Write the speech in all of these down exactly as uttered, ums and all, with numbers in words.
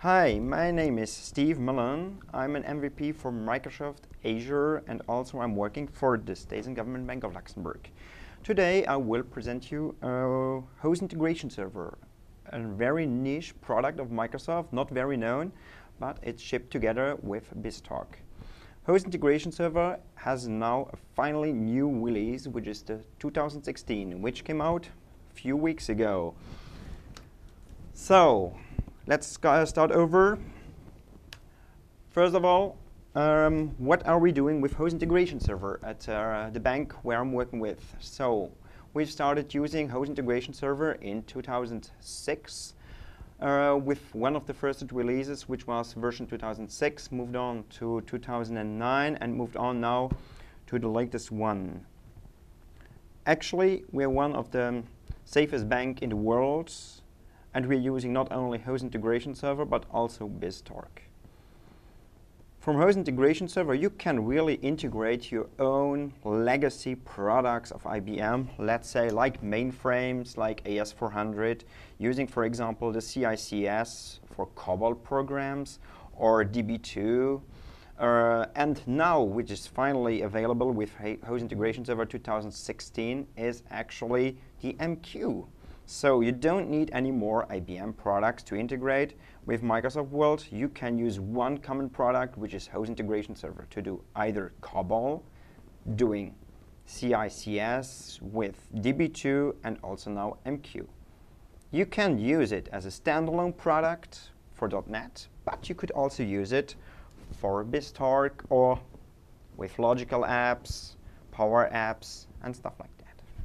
Hi, my name is Steve Mullen. I'm an M V P for Microsoft Azure, and also I'm working for the State and Government Bank of Luxembourg. Today I will present you a host integration server, a very niche product of Microsoft, not very known, but it's shipped together with BizTalk. Host integration server has now a finally new release, which is the two thousand sixteen, which came out a few weeks ago. So, let's start over. First of all, um, what are we doing with Host Integration Server at uh, the bank where I'm working with? So, we started using Host Integration Server in two thousand six uh, with one of the first releases, which was version two thousand six, moved on to two thousand nine, and moved on now to the latest one. Actually, we're one of the safest bank in the world, and we're using not only Host Integration Server, but also BizTalk. From Host Integration Server, you can really integrate your own legacy products of I B M, let's say like mainframes, like A S four hundred, using, for example, the C I C S for COBOL programs, or D B two. Uh, and now, which is finally available with Host Integration Server two thousand sixteen, is actually the M Q. So you don't need any more I B M products to integrate with Microsoft World. You can use one common product, which is Host Integration Server, to do either COBOL, doing C I C S with D B two, and also now M Q. You can use it as a standalone product for .NET, but you could also use it for BizTalk or with logical apps, Power Apps, and stuff like that.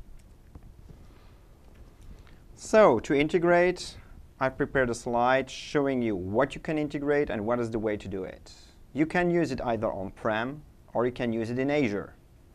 So, to integrate, I've prepared a slide showing you what you can integrate and what is the way to do it. You can use it either on-prem or you can use it in Azure.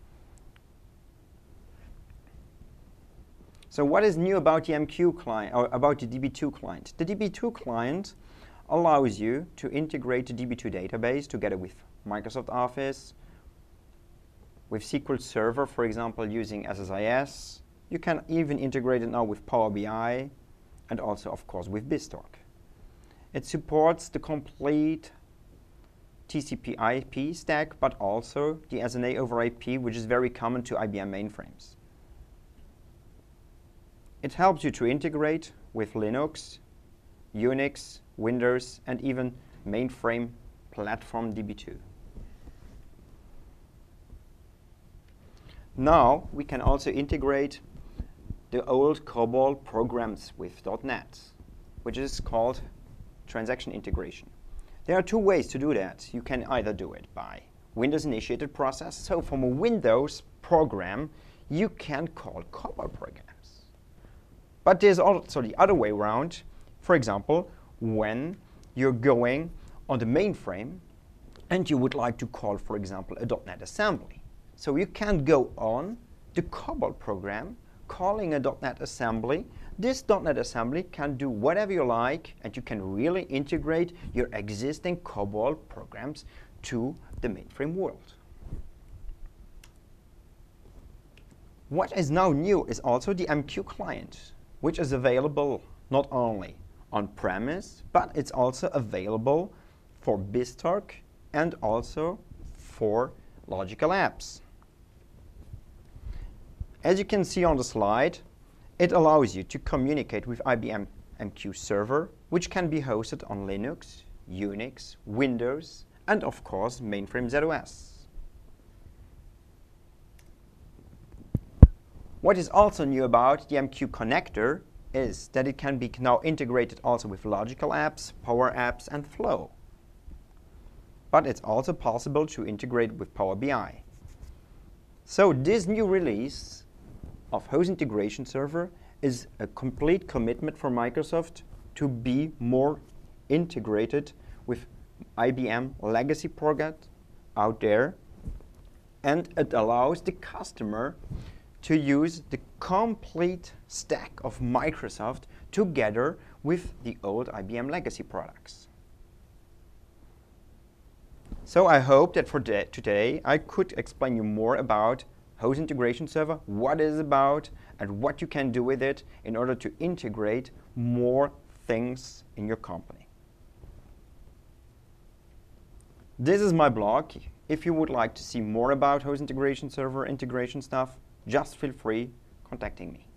So what is new about the M Q client, or about the D B two client? The D B two client allows you to integrate the D B two database together with Microsoft Office, with S Q L Server, for example, using S S I S. You can even integrate it now with Power B I, and also, of course, with BizTalk. It supports the complete T C P I P stack, but also the S N A over I P, which is very common to I B M mainframes. It helps you to integrate with Linux, Unix, Windows, and even mainframe platform D B two. Now, we can also integrate the old COBOL programs with .NET, which is called transaction integration. There are two ways to do that. You can either do it by Windows initiated process. So from a Windows program, you can call COBOL programs. But there's also the other way around. For example, when you're going on the mainframe and you would like to call, for example, a .NET assembly. So you can go on the COBOL program calling a .NET assembly. This .NET assembly can do whatever you like, and you can really integrate your existing COBOL programs to the mainframe world. What is now new is also the M Q client, which is available not only on-premise, but it's also available for BizTalk and also for logical apps. As you can see on the slide, it allows you to communicate with I B M M Q Server, which can be hosted on Linux, Unix, Windows, and of course, mainframe Z O S. What is also new about the M Q connector is that it can be now integrated also with logical apps, Power Apps, and Flow. But it's also possible to integrate with Power B I. So this new release of Host Integration Server is a complete commitment for Microsoft to be more integrated with I B M legacy products out there, and it allows the customer to use the complete stack of Microsoft together with the old I B M legacy products. So I hope that for today I could explain you more about Host Integration Server, what it is about, and what you can do with it in order to integrate more things in your company. This is my blog. If you would like to see more about Host Integration Server integration stuff, just feel free contacting me.